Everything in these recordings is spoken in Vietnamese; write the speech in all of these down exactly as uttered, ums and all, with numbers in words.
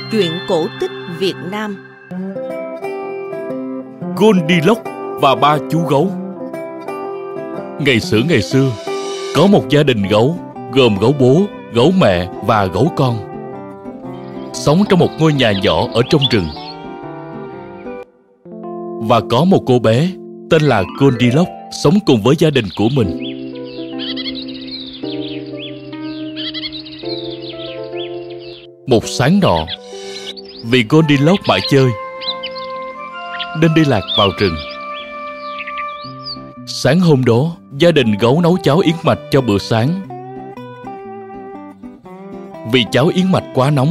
Truyện cổ tích Việt Nam. Goldilocks và ba chú gấu. Ngày xưa ngày xưa, có một gia đình gấu gồm gấu bố, gấu mẹ và gấu con, sống trong một ngôi nhà nhỏ ở trong rừng. Và có một cô bé tên là Goldilocks sống cùng với gia đình của mình. Một sáng nọ, vì Goldilocks mãi chơi nên đi lạc vào rừng. Sáng hôm đó, gia đình gấu nấu cháo yến mạch cho bữa sáng. Vì cháo yến mạch quá nóng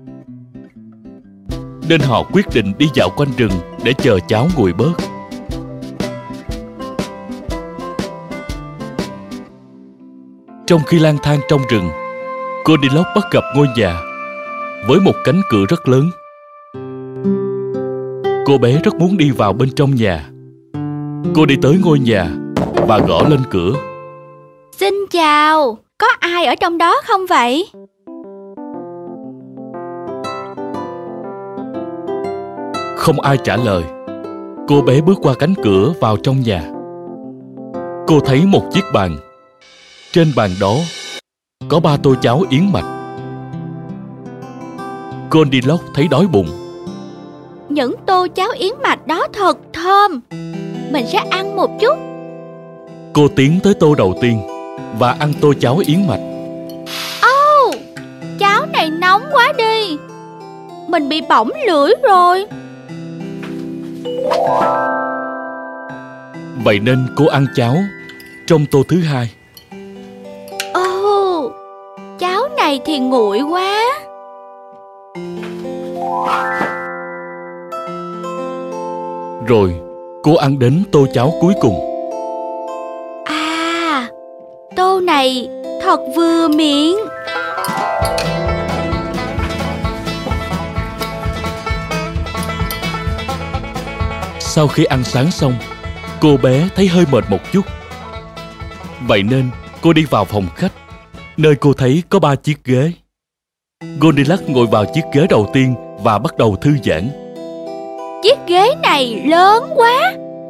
nên họ quyết định đi dạo quanh rừng để chờ cháo nguội bớt. Trong khi lang thang trong rừng, Goldilocks bắt gặp ngôi nhà với một cánh cửa rất lớn. Cô bé rất muốn đi vào bên trong nhà. Cô đi tới ngôi nhà và gõ lên cửa. Xin chào, có ai ở trong đó không vậy? Không ai trả lời. Cô bé bước qua cánh cửa vào trong nhà. Cô thấy một chiếc bàn. Trên bàn đó có ba tô cháo yến mạch. Goldilocks thấy đói bụng. Những tô cháo yến mạch đó thật thơm. Mình sẽ ăn một chút. Cô tiến tới tô đầu tiên và ăn tô cháo yến mạch. Âu, oh, cháo này nóng quá đi. Mình bị bỏng lưỡi rồi. Vậy nên cô ăn cháo trong tô thứ hai. Ồ, oh, cháo này thì nguội quá. Rồi cô ăn đến tô cháo cuối cùng. À, tô này thật vừa miệng. Sau khi ăn sáng xong, cô bé thấy hơi mệt một chút. Vậy nên cô đi vào phòng khách, nơi cô thấy có ba chiếc ghế. Goldilocks ngồi vào chiếc ghế đầu tiên và bắt đầu thư giãn. Chiếc ghế này lớn quá.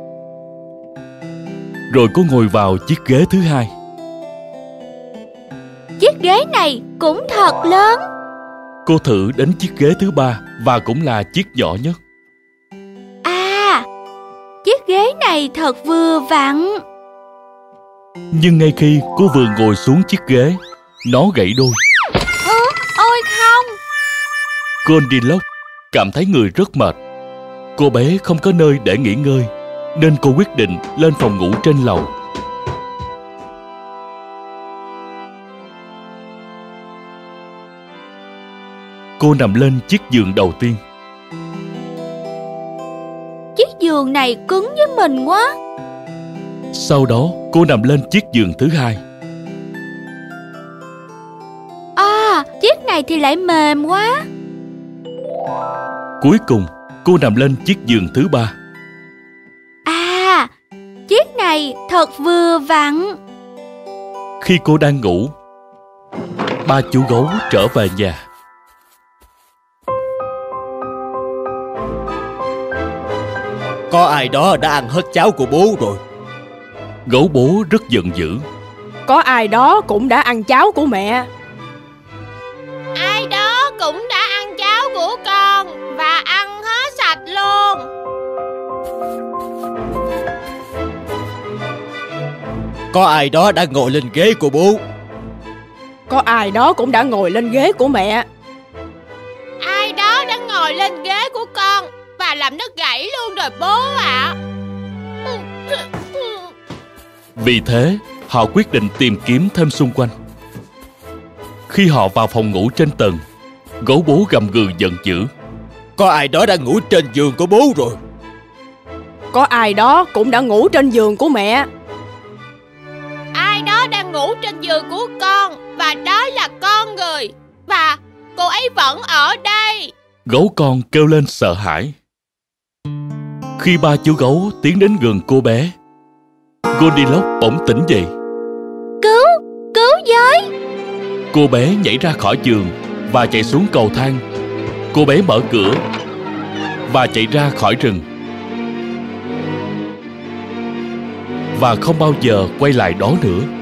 Rồi cô ngồi vào chiếc ghế thứ hai. Chiếc ghế này cũng thật lớn. Cô thử đến chiếc ghế thứ ba và cũng là chiếc nhỏ nhất. À, chiếc ghế này thật vừa vặn. Nhưng ngay khi cô vừa ngồi xuống chiếc ghế, nó gãy đôi. Ừ, ôi không. Goldilocks cảm thấy người rất mệt. Cô bé không có nơi để nghỉ ngơi nên cô quyết định lên phòng ngủ trên lầu. Cô nằm lên chiếc giường đầu tiên. Chiếc giường này cứng với mình quá. Sau đó cô nằm lên chiếc giường thứ hai. À, chiếc này thì lại mềm quá. Cuối cùng cô nằm lên chiếc giường thứ ba. À, chiếc này thật vừa vặn. Khi cô đang ngủ, ba chú gấu trở về nhà. Có ai đó đã ăn hết cháo của bố rồi. Gấu bố rất giận dữ. Có ai đó cũng đã ăn cháo của mẹ. Ai đó cũng đã ăn cháo của con và ăn hết sạch luôn. Có ai đó đã ngồi lên ghế của bố. Có ai đó cũng đã ngồi lên ghế của mẹ. Ai đó đã ngồi lên ghế của con và làm nó gãy luôn rồi bố ạ. Vì thế, họ quyết định tìm kiếm thêm xung quanh. Khi họ vào phòng ngủ trên tầng, gấu bố gầm gừ giận dữ. Có ai đó đã ngủ trên giường của bố rồi. Có ai đó cũng đã ngủ trên giường của mẹ. Ai đó đang ngủ trên giường của con và đó là con người. Và cô ấy vẫn ở đây. Gấu con kêu lên sợ hãi. Khi ba chú gấu tiến đến gần cô bé, Goldilocks bỗng tỉnh dậy. Cứu, cứu với. Cô bé nhảy ra khỏi giường và chạy xuống cầu thang. Cô bé mở cửa và chạy ra khỏi rừng, và không bao giờ quay lại đó nữa.